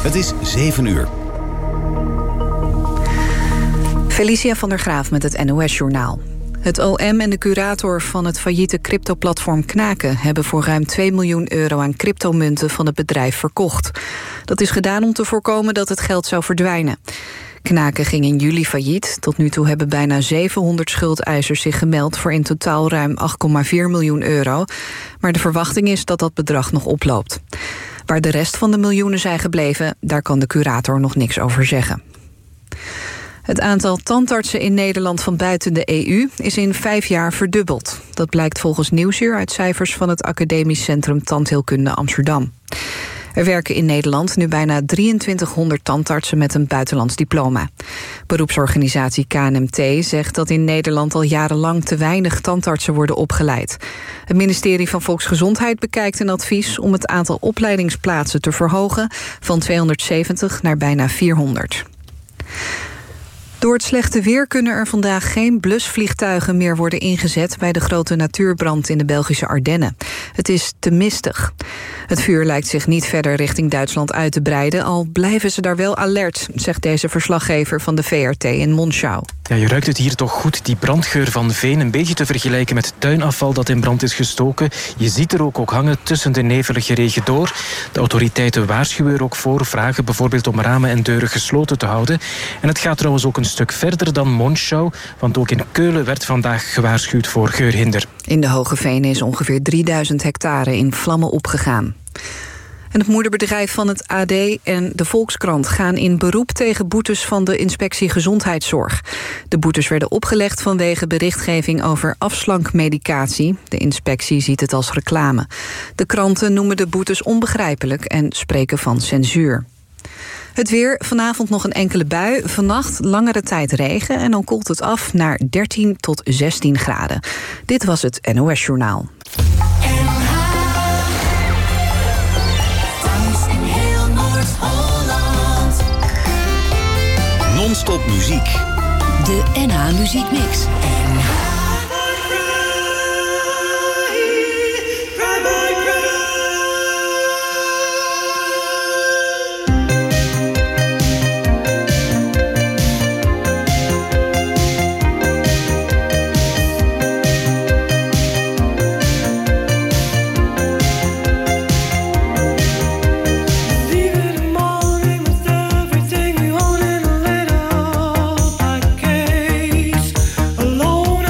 Het is 7 uur. Felicia van der Graaf met het NOS-journaal. Het OM en de curator van het failliete cryptoplatform Knaken hebben voor ruim 2 miljoen euro aan cryptomunten van het bedrijf verkocht. Dat is gedaan om te voorkomen dat het geld zou verdwijnen. Knaken ging in juli failliet. Tot nu toe hebben bijna 700 schuldeisers zich gemeld voor in totaal ruim 8,4 miljoen euro. Maar de verwachting is dat dat bedrag nog oploopt. Waar de rest van de miljoenen zijn gebleven, daar kan de curator nog niks over zeggen. Het aantal tandartsen in Nederland van buiten de EU is in 5 jaar verdubbeld. Dat blijkt volgens Nieuwsuur uit cijfers van het Academisch Centrum Tandheelkunde Amsterdam. Er werken in Nederland nu bijna 2300 tandartsen met een buitenlands diploma. Beroepsorganisatie KNMT zegt dat in Nederland al jarenlang te weinig tandartsen worden opgeleid. Het ministerie van Volksgezondheid bekijkt een advies om het aantal opleidingsplaatsen te verhogen van 270 naar bijna 400. Door het slechte weer kunnen er vandaag geen blusvliegtuigen meer worden ingezet bij de grote natuurbrand in de Belgische Ardennen. Het is te mistig. Het vuur lijkt zich niet verder richting Duitsland uit te breiden, al blijven ze daar wel alert, zegt deze verslaggever van de VRT in Monschau. Ja, je ruikt het hier toch goed, die brandgeur van veen, een beetje te vergelijken met tuinafval dat in brand is gestoken. Je ziet er ook hangen tussen de nevelige regen door. De autoriteiten waarschuwen er ook voor, vragen bijvoorbeeld om ramen en deuren gesloten te houden. En het gaat trouwens ook een stuk verder dan Monschau, want ook in Keulen werd vandaag gewaarschuwd voor geurhinder. In de Hoge Venen is ongeveer 3000 hectare in vlammen opgegaan. En het moederbedrijf van het AD en de Volkskrant gaan in beroep tegen boetes van de Inspectie Gezondheidszorg. De boetes werden opgelegd vanwege berichtgeving over afslankmedicatie. De inspectie ziet het als reclame. De kranten noemen de boetes onbegrijpelijk en spreken van censuur. Het weer, vanavond nog een enkele bui, vannacht langere tijd regen en dan koelt het af naar 13 tot 16 graden. Dit was het NOS Journaal. Non-stop muziek. De NH Muziek Mix. Alone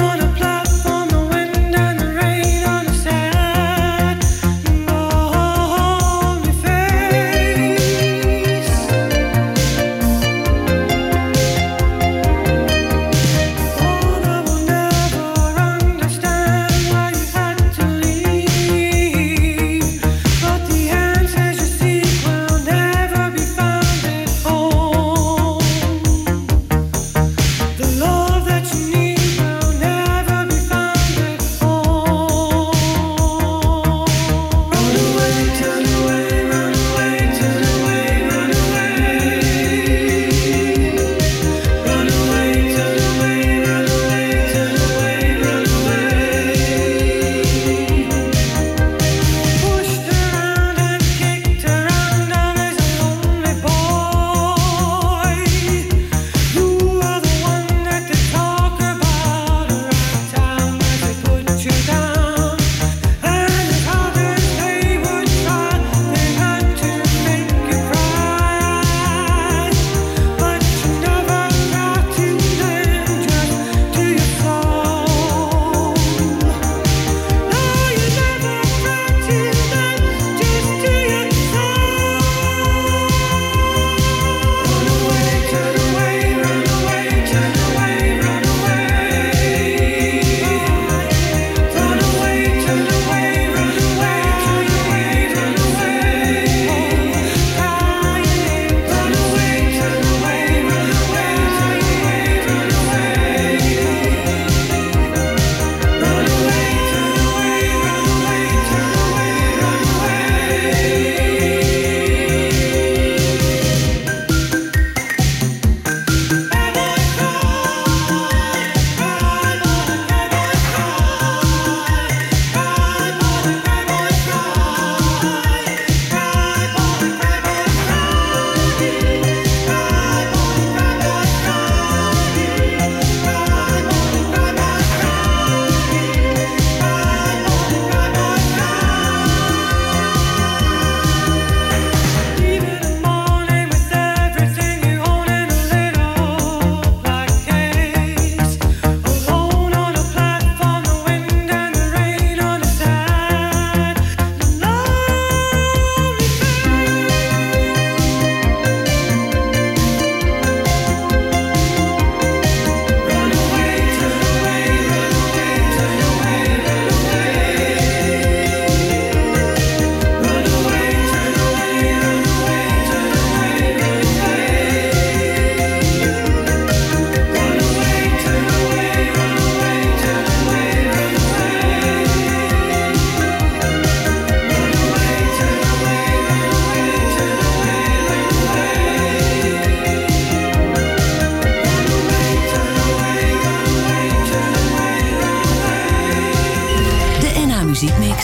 Muziekmix.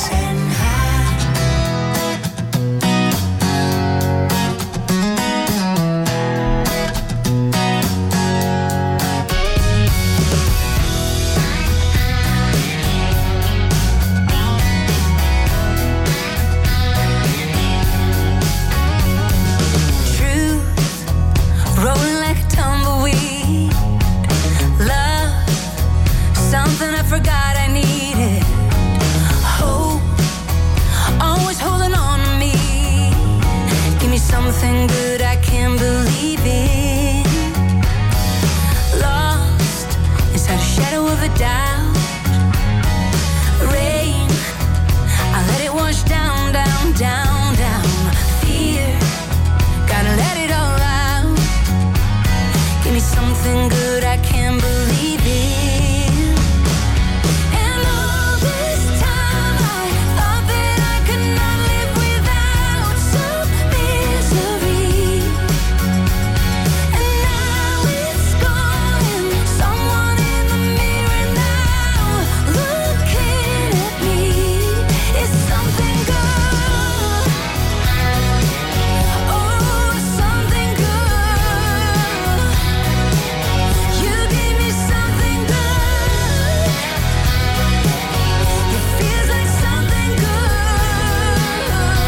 Something good I can't believe in. Lost inside a shadow of a doubt. Rain, I let it wash down, down, down, down. Fear, gotta let it all out. Give me something good I can't believe in. And all this time I thought that I could not live without some misery. And now it's gone and someone in the mirror now looking at me is something good. Oh, something good. You gave me something good. It feels like something good.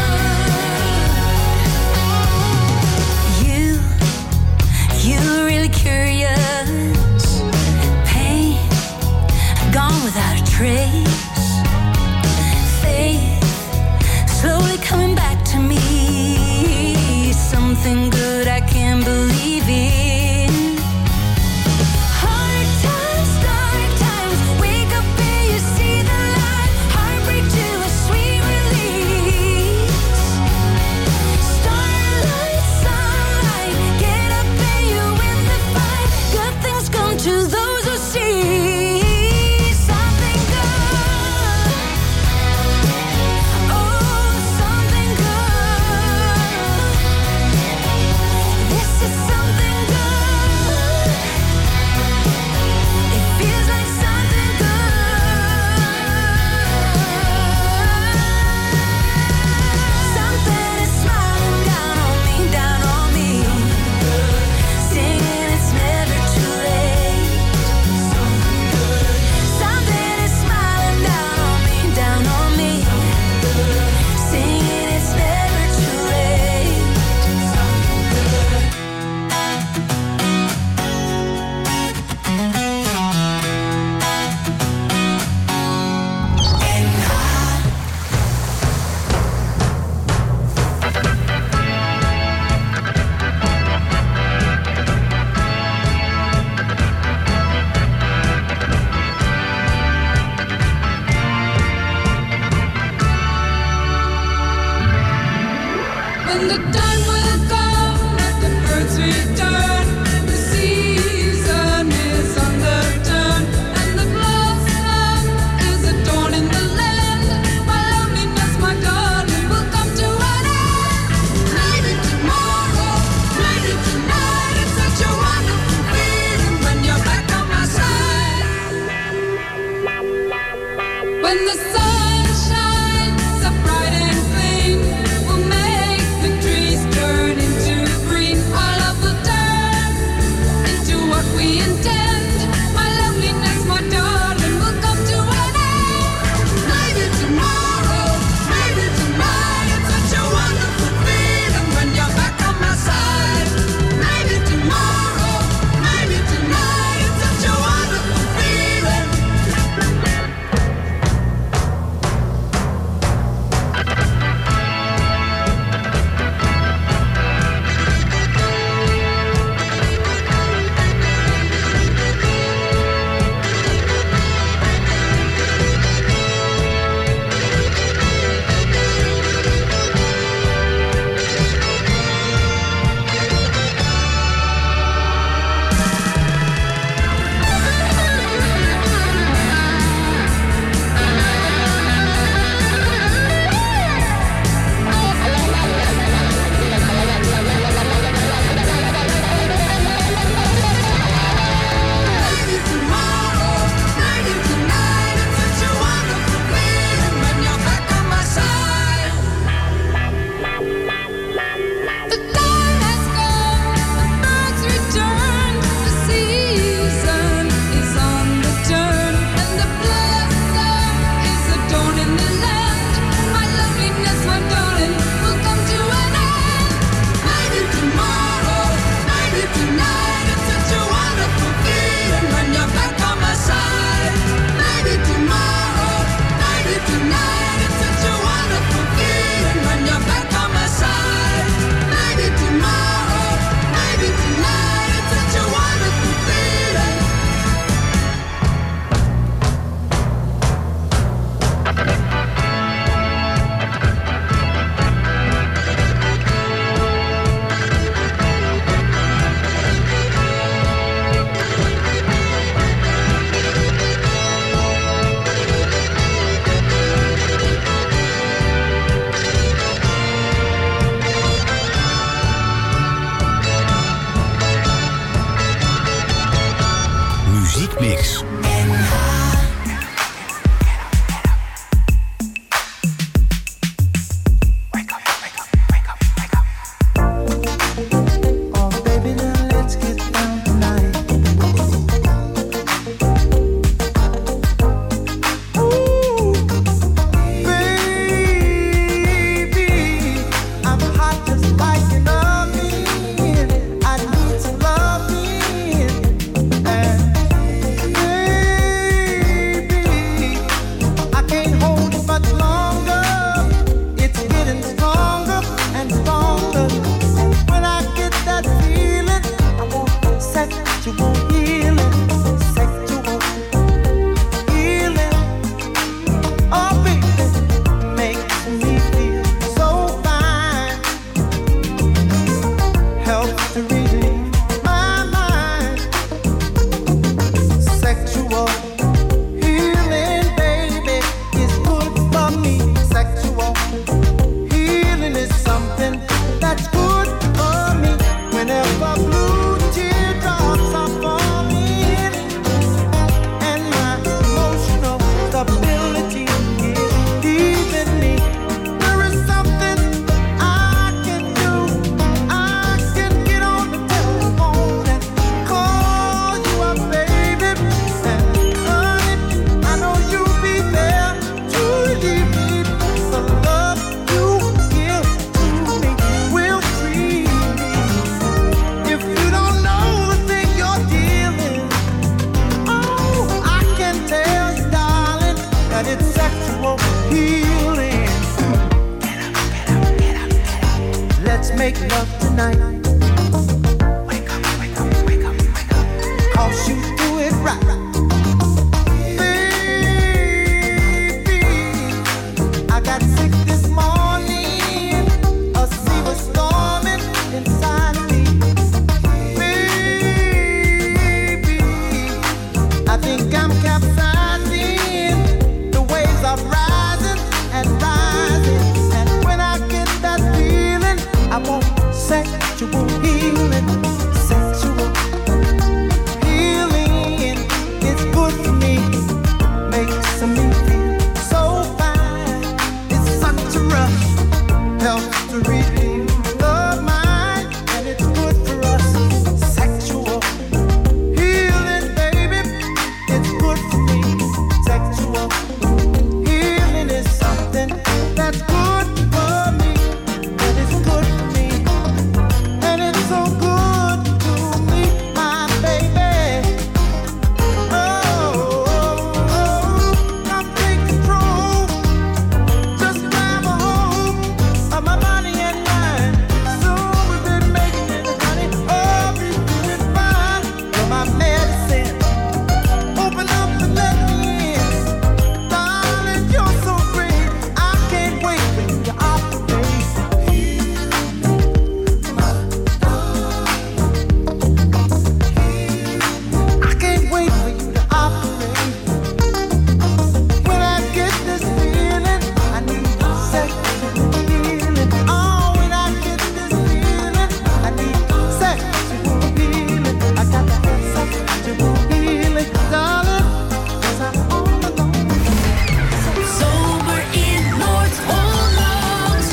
You're really curious. Pain gone without a trace. Faith slowly coming back to me. Something good I can't believe in. Hard times, dark times. Wake up and you see the light. Heartbreak to a sweet release. Starlight, sunlight. Get up and you win the fight. Good things come to those who see something good. make love tonight. Wake up, wake up, wake up, wake up. 'Cause you do it right. Baby, I got sick this morning. A sea was storming inside me. Baby, I think I'm capsizing. The waves are rising and rising. And when I get that feeling, I want sexual healing. Sexual healing is good for me. Makes me feel so fine. It's such a rush. Helps to redeem the mind. And it's good for us. Sexual healing, baby. It's good for me. Sexual healing is something that's good for me. And it's good for me. And it's so good to me, my baby. Come take control. Just grab a hold of my body and mind. So we've been making it, honey. Oh, we're doing fine. You're my medicine. Open up and let me in. Darling, you're so great. I can't wait when you operate. I can't wait for you to operate. When I get this feeling, I need sexual healing. Oh, when I get this feeling, I need sexual healing. I got to have sexual healing, darling, 'cause I'm all alone. Zomer in Noord-Holland.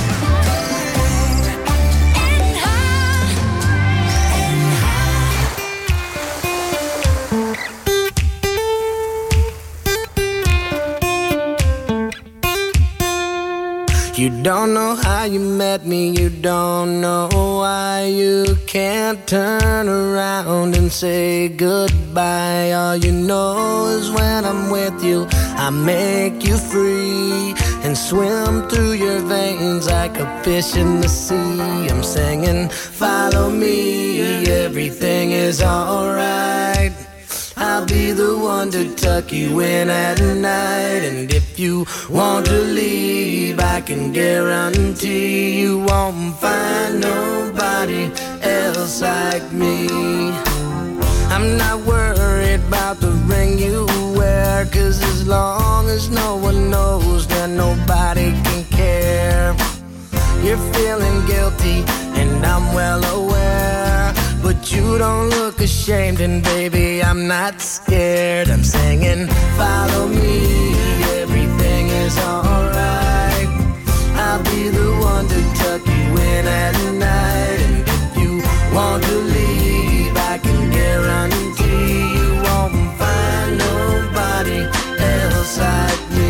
You don't know how you met me, you don't know why you can't turn around and say goodbye. All you know is when I'm with you, I make you free and swim through your veins like a fish in the sea. I'm singing, follow me, everything is alright. I'll be the one to tuck you in at night. And if you want to leave, I can guarantee you won't find nobody else like me. I'm not worried about the ring you wear, 'cause as long as no one knows, then nobody can care. You're feeling guilty, and I'm well aware, but you don't look ashamed, and baby, I'm not scared. I'm singing, follow me, everything is alright. I'll be the one to tuck you in at night. And if you want to leave, I can guarantee you won't find nobody else like me.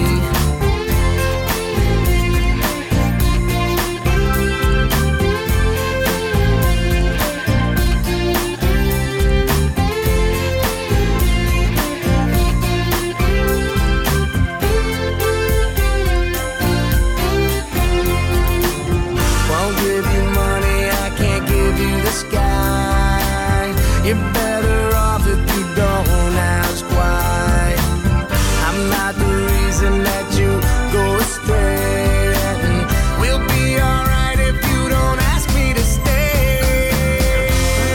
Won't give you money, I can't give you the sky. You're better off if you don't ask why. I'm not the reason that you go astray, and we'll be alright if you don't ask me to stay.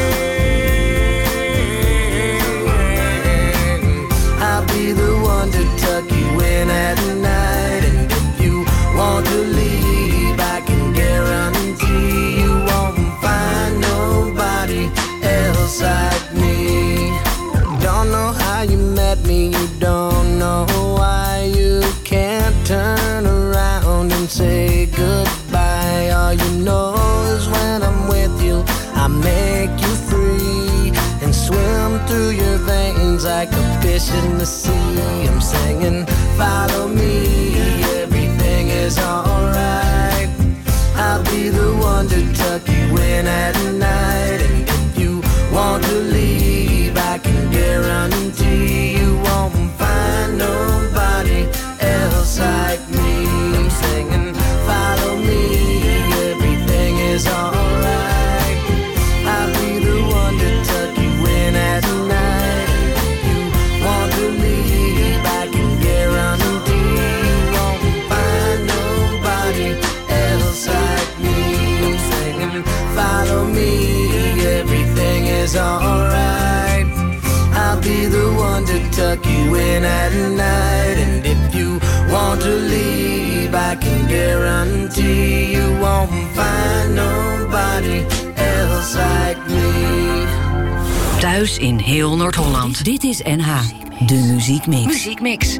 I'll be the one to tuck you in at night. And if you want to leave, I can guarantee you won't find nobody else like me. Don't know how you met me, you don't know why you can't turn around and say goodbye. All you know is when I'm with you, I make you free and swim through your veins like a fish in the sea. I'm singing, follow me, everything is alright. I'll be the one to tuck you in at night. And if you want to leave, I can guarantee you won't find nobody else like me. I'm singing, follow me, everything is alright. tonight. And if you want to leave, I can guarantee you won't find nobody else like me. Thuis in heel Noord-Holland. Dit is NH, de muziekmix. Muziekmix.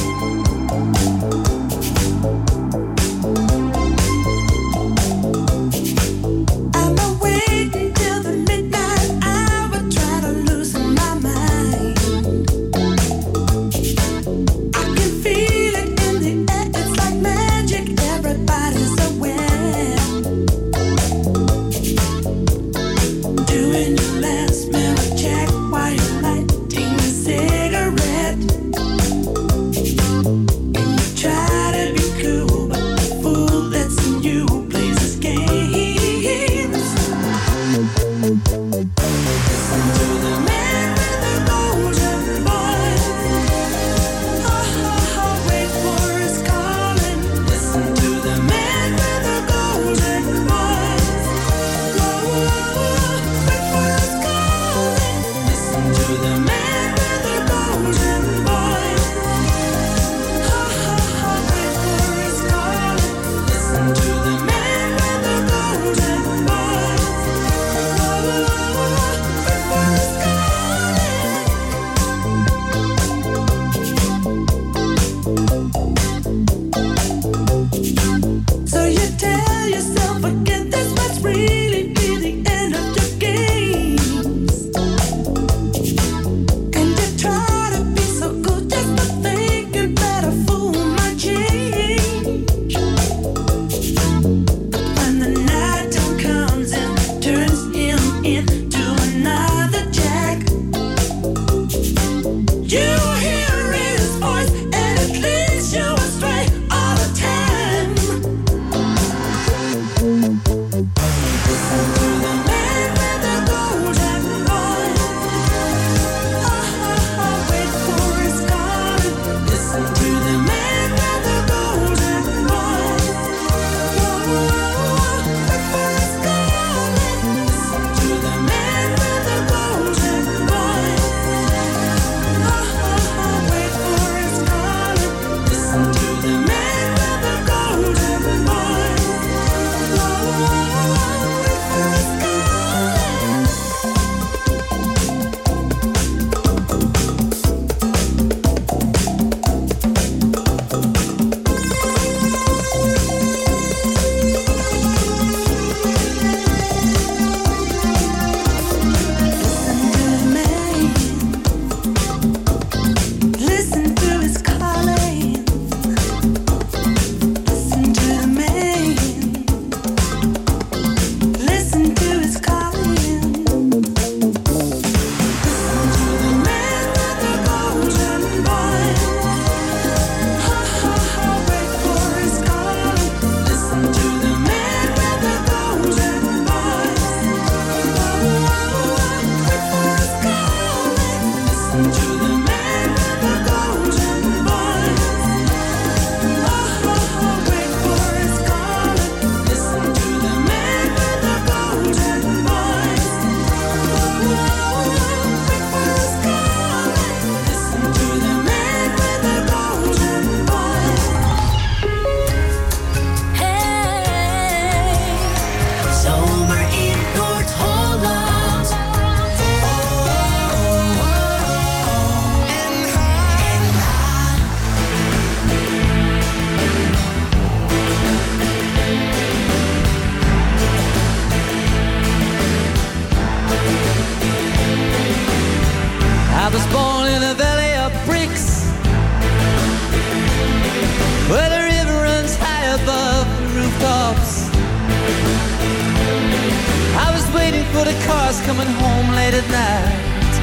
for the cars coming home late at night.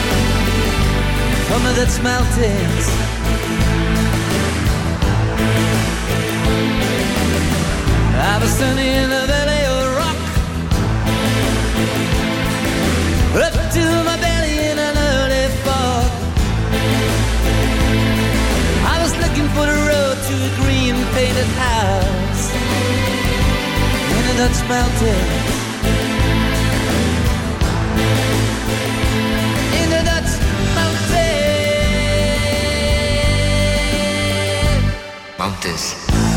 Summer that's melted. I was standing in the valley of rock, up to my belly in an early fog. I was looking for the road to a green painted house in the Dutch mountains. In the Dutch mountains. Mountains.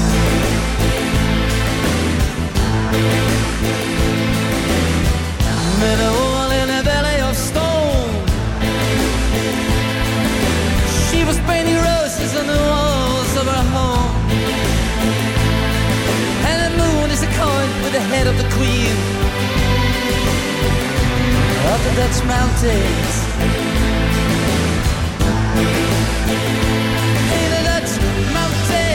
Met a woman in a belly of stone. She was painting roses on the walls of her home. And the moon is a coin with the head of the queen of the Dutch mountains. In the Dutch mountains.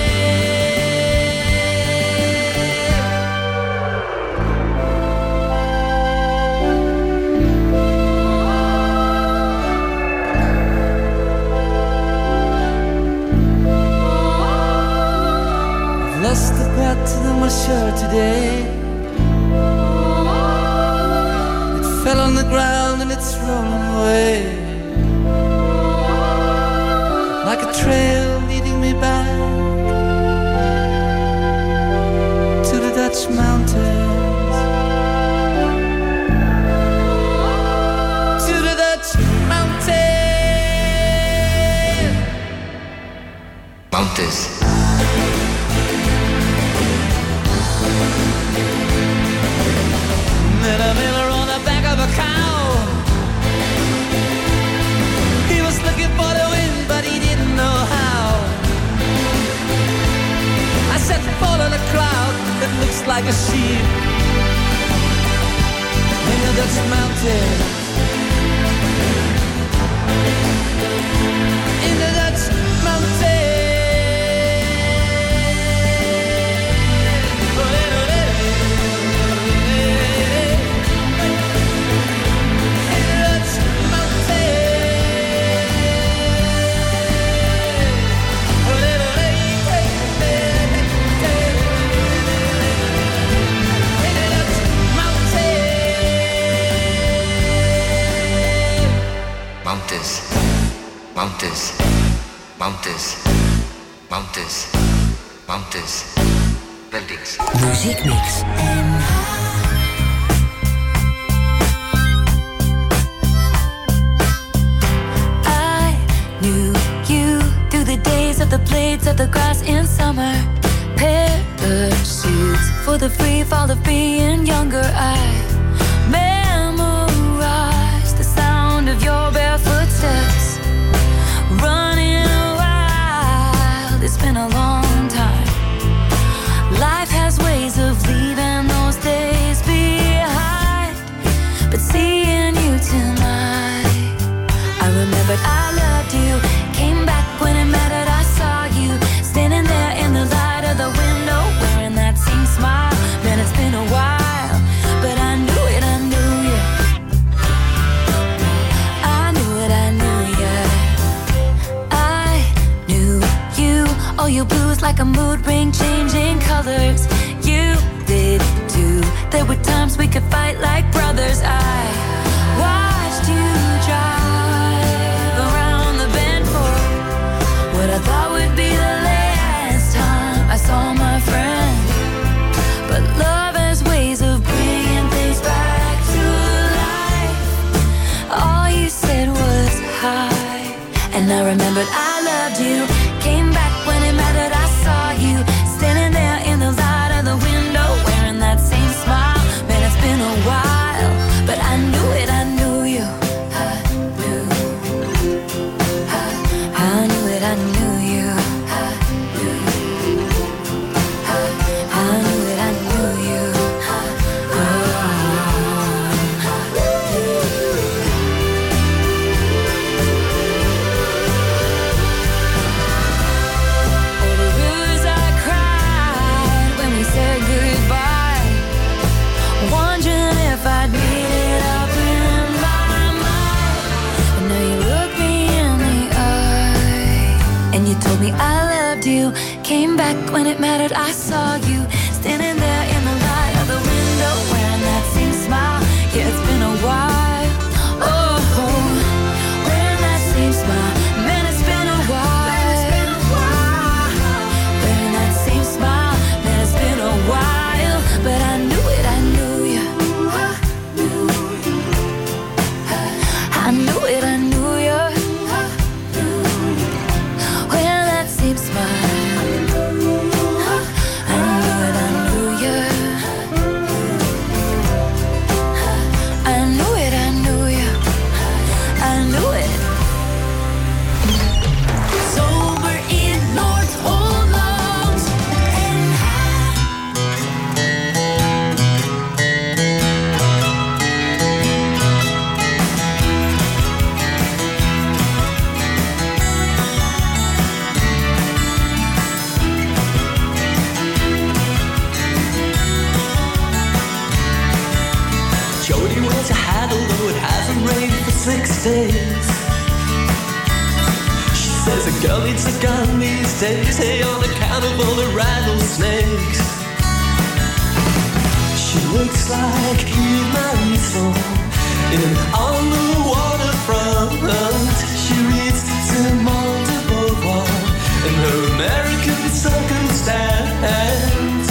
Lost the pattern of my shirt today. It fell on the ground and it's rolling away, like a trail leading me back to the Dutch mountains. To the Dutch mountains. Mountains. Met a miller on the back of a cow. He was looking for the wind, but he didn't know how. I said, fall on a cloud that looks like a sheep in the Dutch mountains. In the Dutch mountains. Mountains, mountains, mountains, mountains, mountains, buildings. Muziekmix. I knew you through the days of the blades of the grass in summer. Parachutes for the free fall of being younger. I memorized the sound of your bare footsteps, running wild. It's been a long time. Life has ways of leaving those days behind, but seeing you tonight, I remembered I loved you. Came back when it mattered. I saw you standing there in the light of the window, wearing that same smile. Man, it's been a while, but I knew it, I knew you. I knew it, I knew you. I knew you. Oh, your blues like a mood ring, changing colors. You did too. There were times we could fight like brothers. I watched you drive around the bend for what I thought would be the last time I saw my friend. But love has ways of bringing things back to life. All you said was hi, and I remembered I loved you. Came back when it mattered. I saw you standing there in the light of the window, wearing that same smile. Man, it's been a while, but I knew it, I knew you. I knew it, I knew you. I knew it, I knew you. All the rivers I cried when we said goodbye, wondering if I'd made it up in my mind. But now you look me in the eye, and you told me I loved you. Came back when it mattered. I saw you standing there in the light of the window, wearing that same smile. Yeah, it's been a while. Oh, wearing that same smile. Man, it's been a while. Wearing that same smile. Man, it's been a while, but I knew it, I knew you. I knew it, I knew you. Wearing that same smile. these days. She says a girl needs a gun these days, hey, on account of all the rattlesnakes. She looks like Eve Marisol on the waterfront. She reads Simone de Beauvoir in her American Circumstance.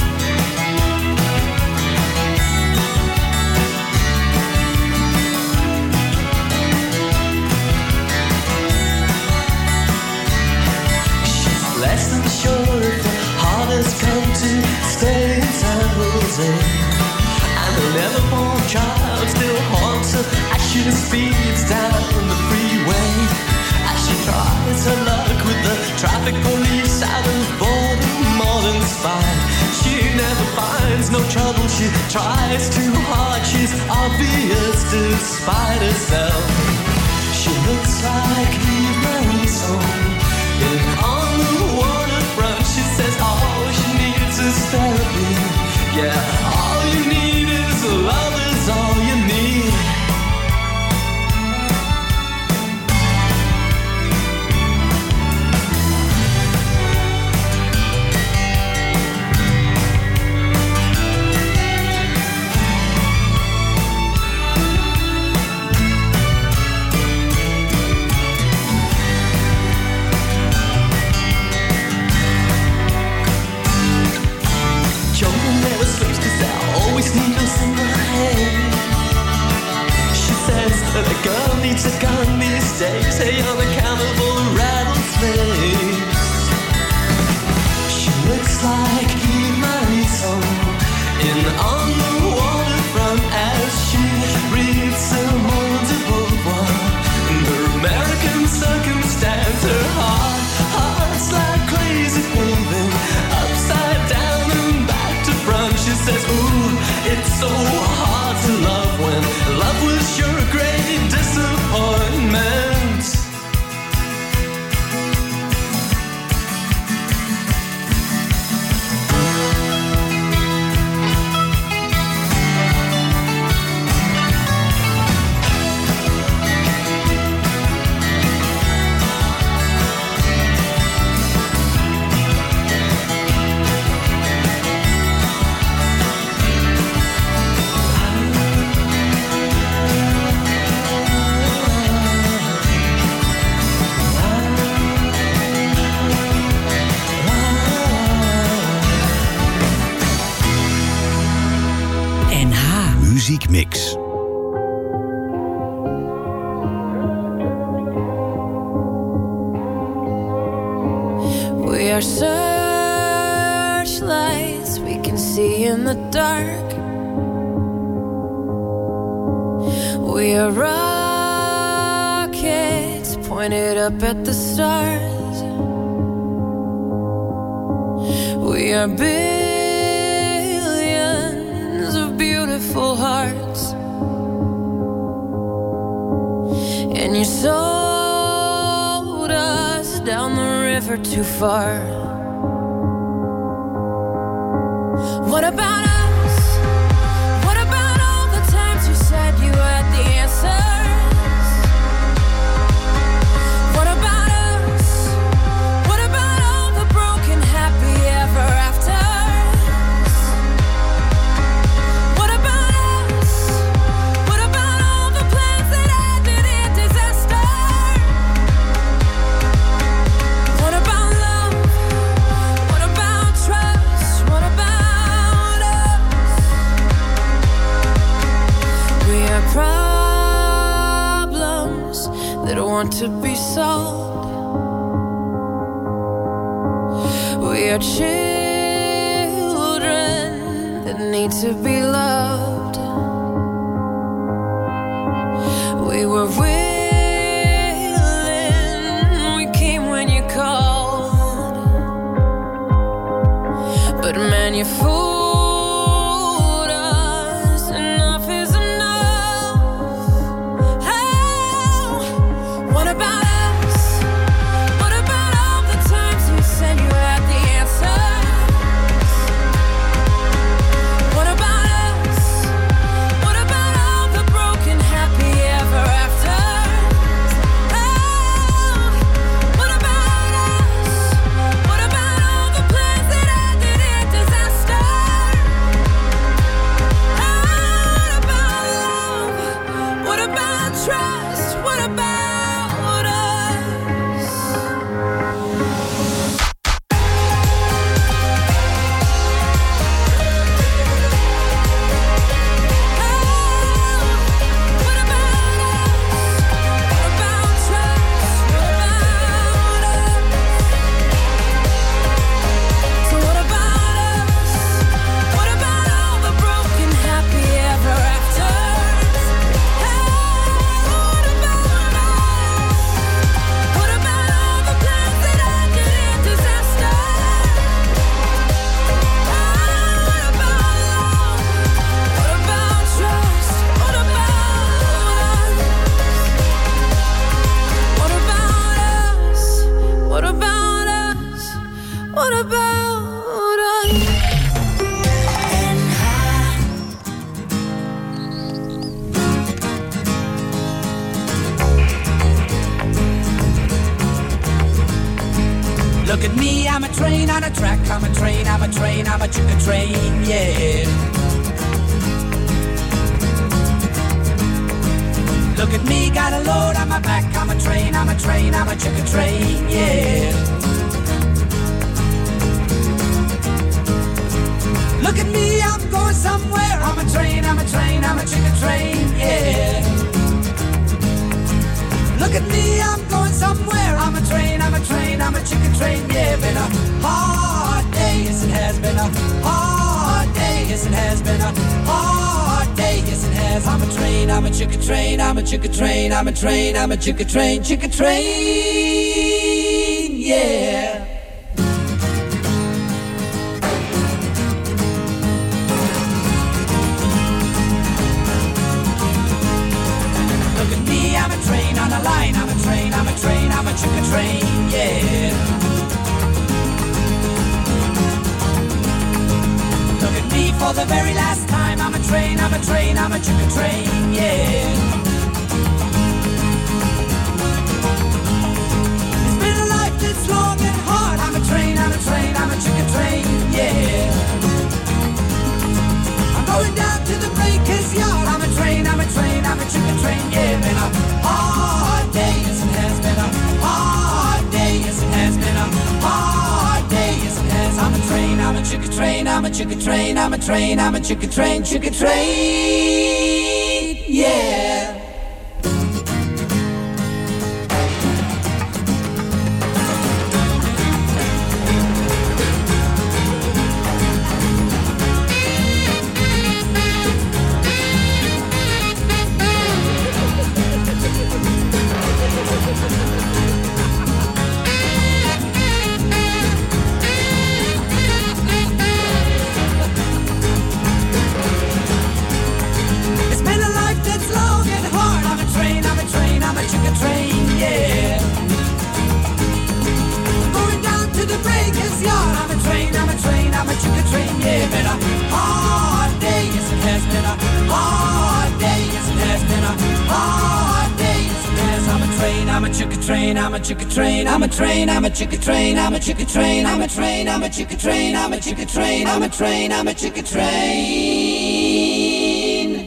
She's less than sure if the heart has come to stay in San Jose. And the never-born child still haunts her as she speeds down the freeway. As she tries her luck with the traffic police out of Baltimore and spy, she never finds no trouble. She tries too hard. She's obvious despite herself. She looks like Eve Marisol on the waterfront. She says all she needs is therapy. Yeah, all you need is love is all you need. Needles in my head. She says that a girl needs a gun these days, hey, on account of all the rattlesnakes. She looks like Eve Marisol on the waterfront as she reads Simone de Beauvoir in her American Circumstance. Her heart's like crazy paving, upside down and back to front. She says, ooh, it's so hard to love when love was your great disappointment. Muziek Mix. We are searchlights we can see in the dark. We are rockets pointed up at the stars. We are billions of beautiful hearts. And you sold us down the river too far. What about us? What about all the times you said you had the answers? What about us? What about all the broken happy ever afters? What about us? What about all the plans that ended in disaster? What about love? What about trust? What about us? We are problems that want to be solved. We are children that need to be loved. We were willing, we came when you called. But man, you fooled us. Enough is enough. Oh, what about us? What about all the times you said you had the answers? What about us? What about all the broken happy ever afters? train on a track, I'm a train, I'm a train, I'm a chicken train, yeah. Look at me, got a load on my back, I'm a train, I'm a train, I'm a chicken train, yeah. Look at me, I'm going somewhere, I'm a train, I'm a train, I'm a chicken train, yeah. Look at me, I'm going somewhere, I'm a train, I'm a train, I'm a chicken train, yeah. Been a hard day, yes it has been a hard day, yes it has been a hard day, yes it has. I'm a train, I'm a chicken train, I'm a chicken train, I'm a train, I'm a chicken train, yeah. Look at me, I'm a train on a line, I'm a train, I'm a train, I'm a chicken train, yeah. Look at me for the very last time, I'm a train, I'm a train, I'm a chicken train, yeah. It's been a life that's long and hard, I'm a train, I'm a train, I'm a chicken train, yeah. I'm going down to the breaker's yard, I'm a train, I'm a train, I'm a chicken train, yeah. Been a hard day, yes it has been a hard day, yes it has been a hard day, yes it has. I'm a train, I'm a chicken train, I'm a chicken train, I'm a train, I'm a chicken train, yeah. I'm a chicken train, I'm a chicken train, I'm a train, I'm a chicken train, I'm a chicken train, I'm a train, I'm a chicken train, I'm a chicken train, I'm a train, I'm a chicken train.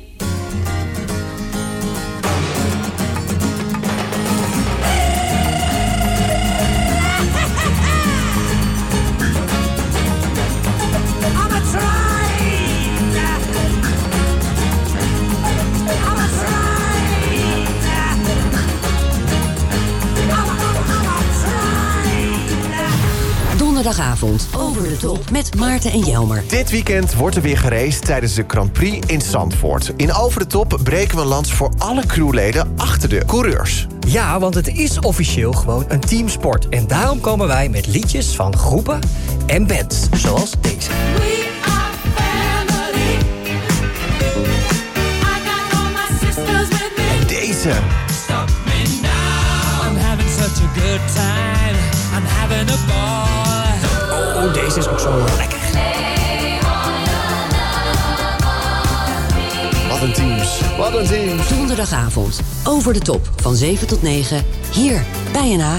Donderdagavond Over de Top met Maarten en Jelmer. Dit weekend wordt er weer geraced tijdens de Grand Prix in Zandvoort. In Over de Top breken we een lans voor alle crewleden achter de coureurs. Ja, want het is officieel gewoon een teamsport. En daarom komen wij met liedjes van groepen en bands. Zoals deze. We are family. I got all my sisters with me. En deze. Stop me now. I'm having such a good time. I'm having a ball. Oh, deze is ook zo lekker. Wat een teams. Wat een teams. Donderdagavond Over de Top van 7 tot 9. Hier bij NH.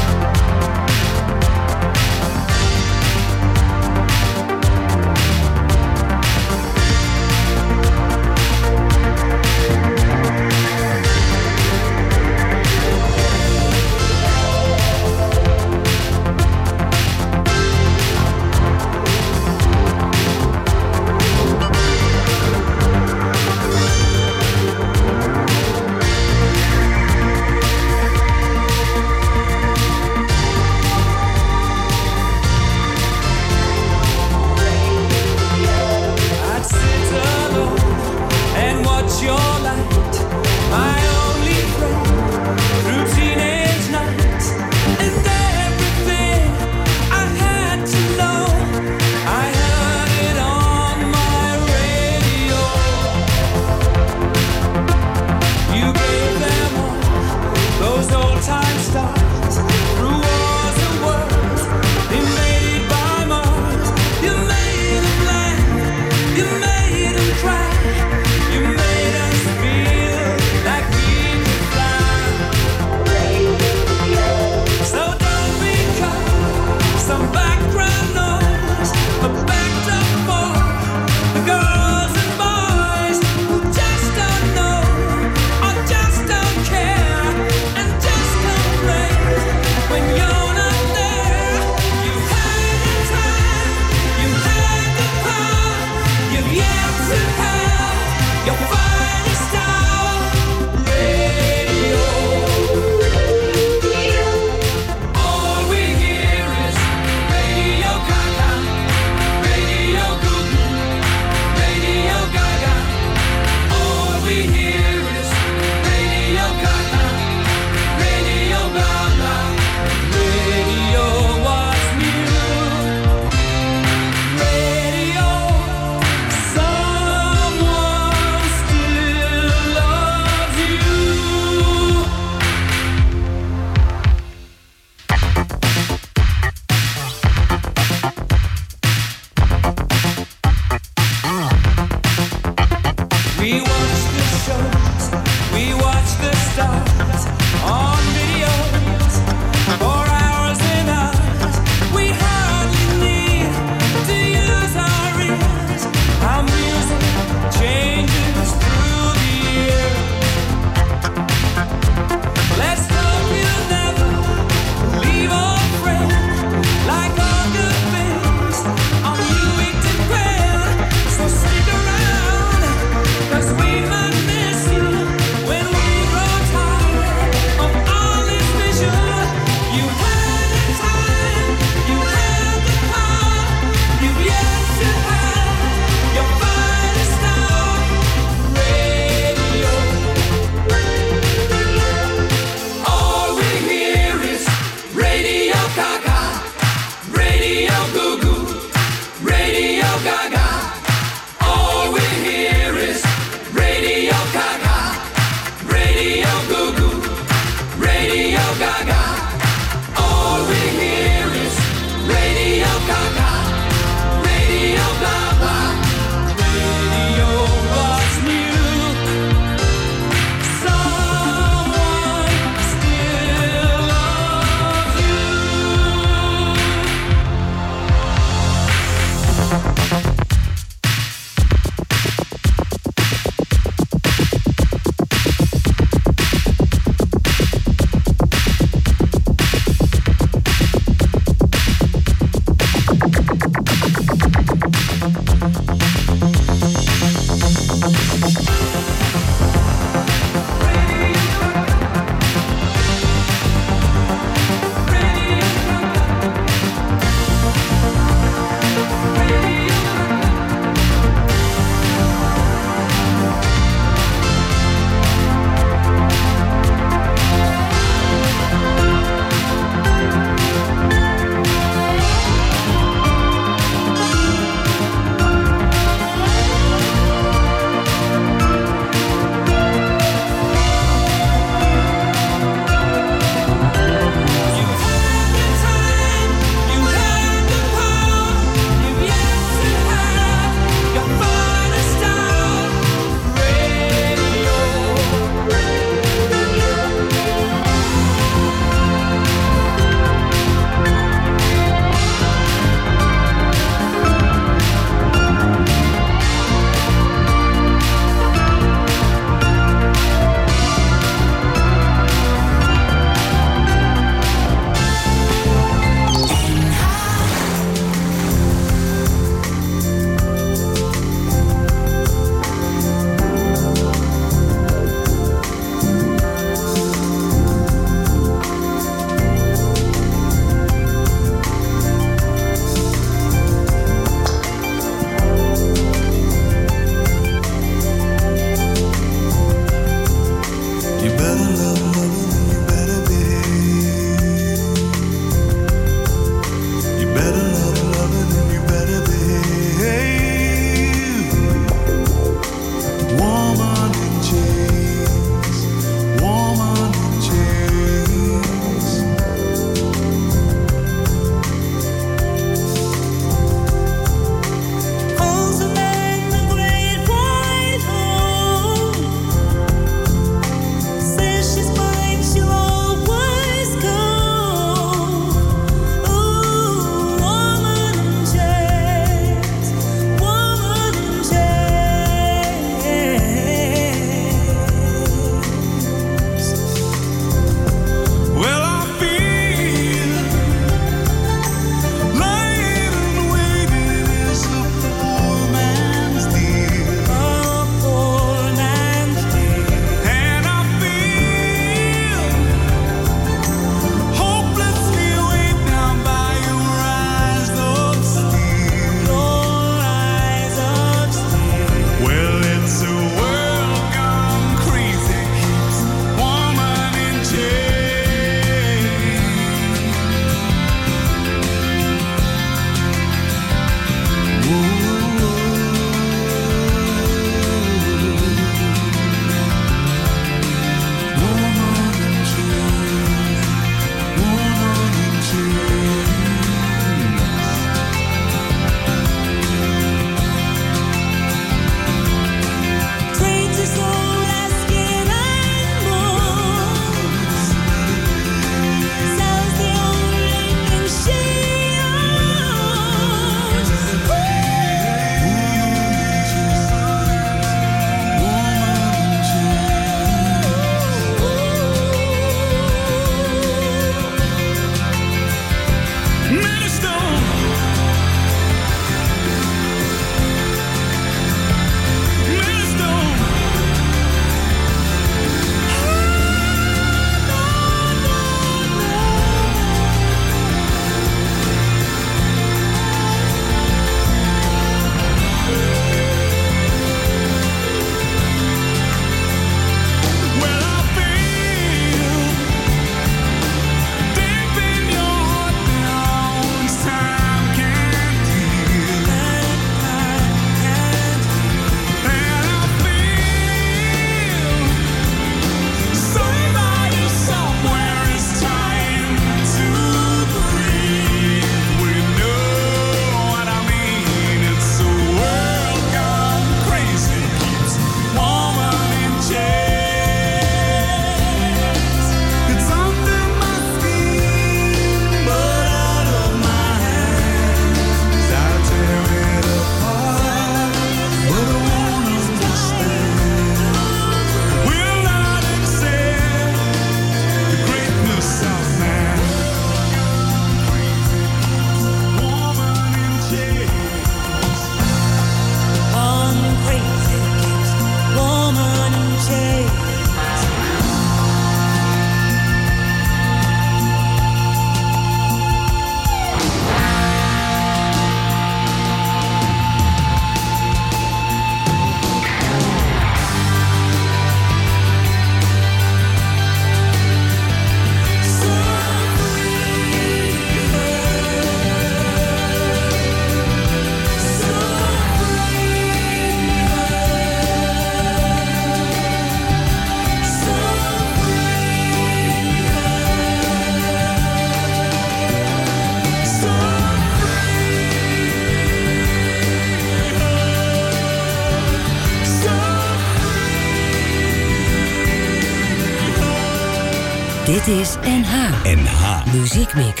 is NH. NH. Muziekmix.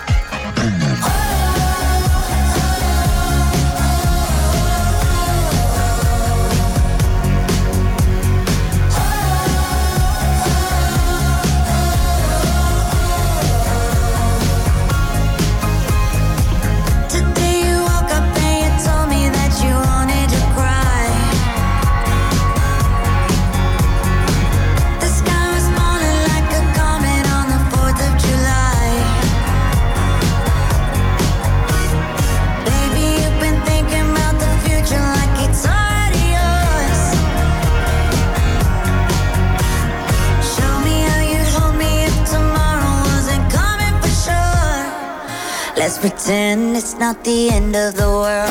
Let's pretend it's not the end of the world.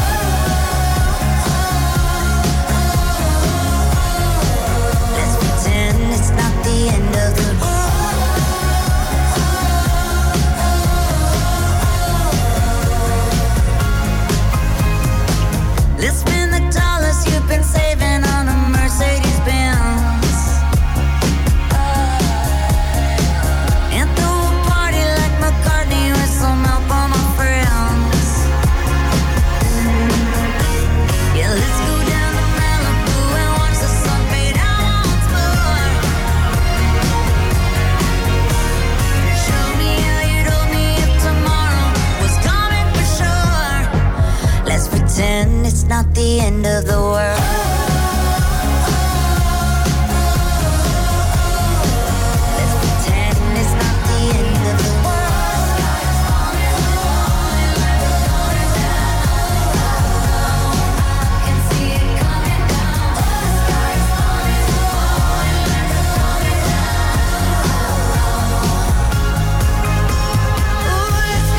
Let's pretend it's not the end of the world. Let's spend the dollars you've been saving on a Mercedes-Benz. And throw a party like McCartney with some help on my friends. Yeah, let's go down to Malibu and watch the sun fade out once more. Show me how you'd hold me if tomorrow was coming for sure. Let's pretend it's not the end of the world.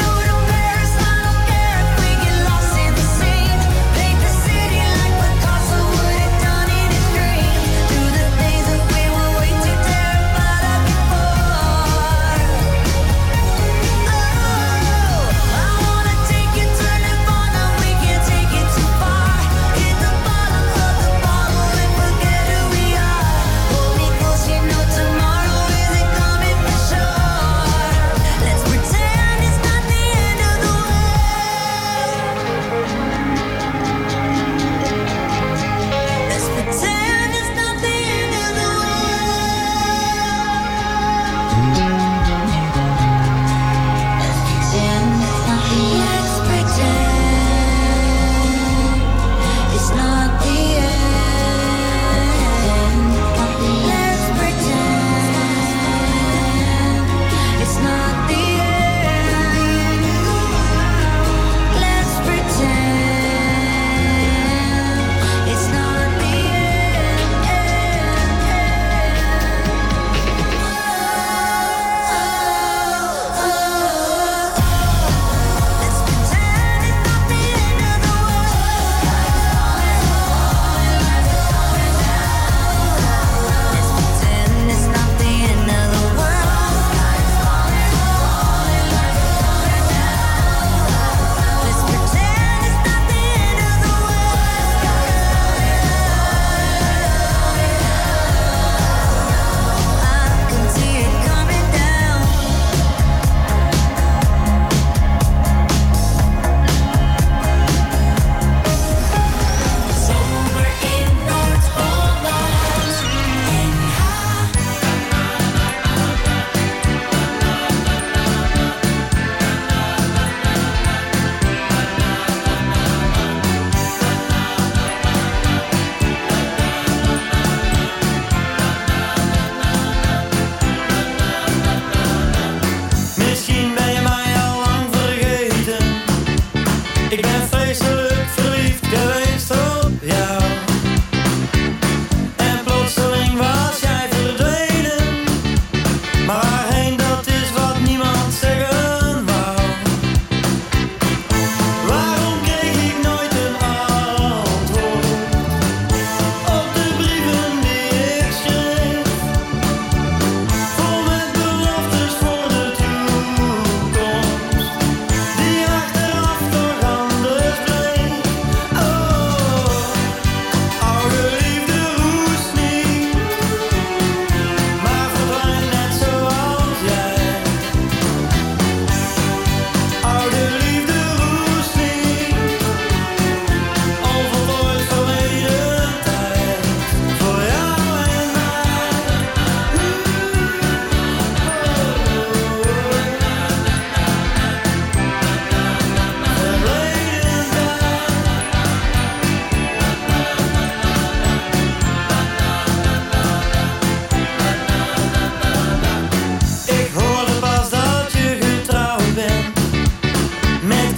Paint the city like Picasso.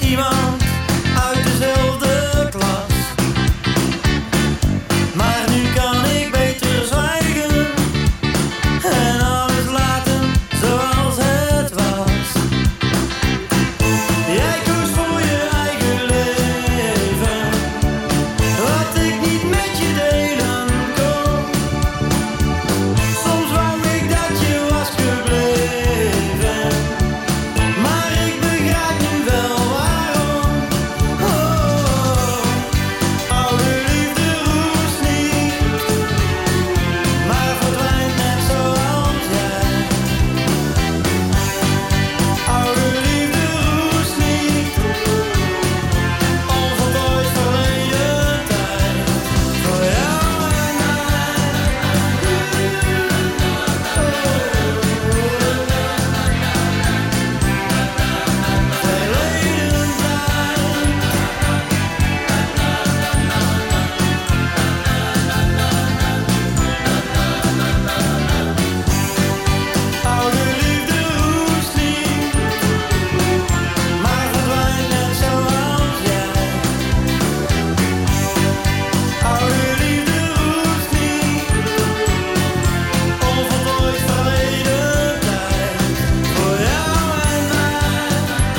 iemand uit dezelfde klas. Maar nu kan ik beter zwijgen en alles laten zoals het was. Jij koos voor je eigen leven, wat ik niet met je delen kon. Soms wou ik dat je was gebleven, maar ik begrijp nu wel waarom. Oude liefde roest niet, maar verdwijnt net zoals jij. Oude liefde roest niet, onvoltooid verleden tijd. Voor jou en mij. Oude liefde roest niet, maar verdwijnt net zoals jij. Oude liefde roest niet, onvoltooid verleden tijd. Voor jou en mij.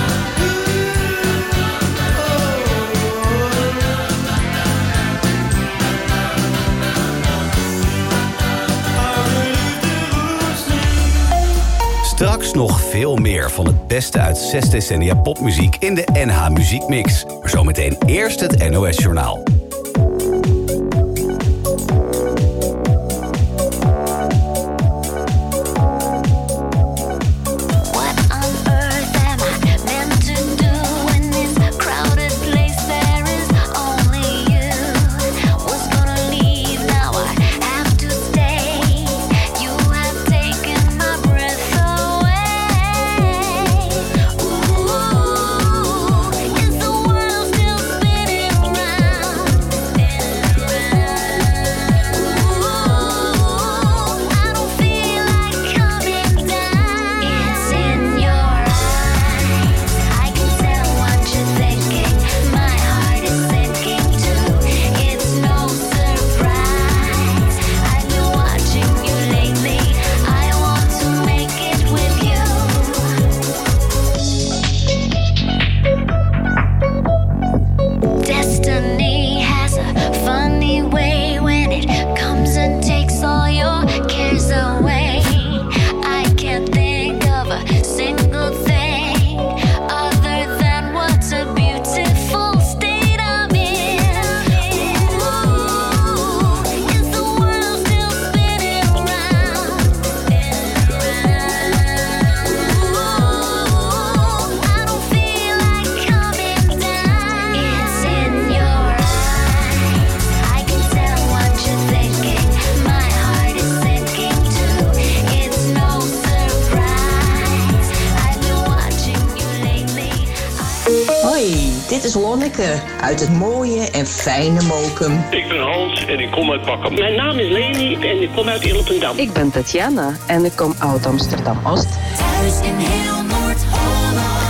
Straks nog veel meer van het beste uit 6 decennia popmuziek in de NH Muziekmix. Maar zometeen eerst het NOS Journaal. What on earth am I meant to do in this crowded place? There is only you. Was gonna leave, now I have to stay. You have taken my breath away. Ooh, is the world still spinning round? Ooh, I don't feel like coming down. It's in your eyes, I can tell what you're thinking. My heart is sinking too. It's no surprise, I've been watching you lately. I want to make it with you. Destiny has a funny way when it comes and takes all your cares away. I can't think of a single thing other than what's a beautiful state I'm in. Ooh, is the world still spinning round? Ooh, I don't feel like coming down. It's in your eyes, I can tell what you're thinking. My heart is sinking too. It's no surprise, I've been watching you lately. Hoi, dit is Lonneke uit het mooie en fijne Mokum. Ik ben Hans en ik kom uit Bakken. Mijn naam is Leni en ik kom uit Ilpendam. Ik ben Tatjana en ik kom uit Amsterdam-Oost. Thuis in heel Noord-Holland.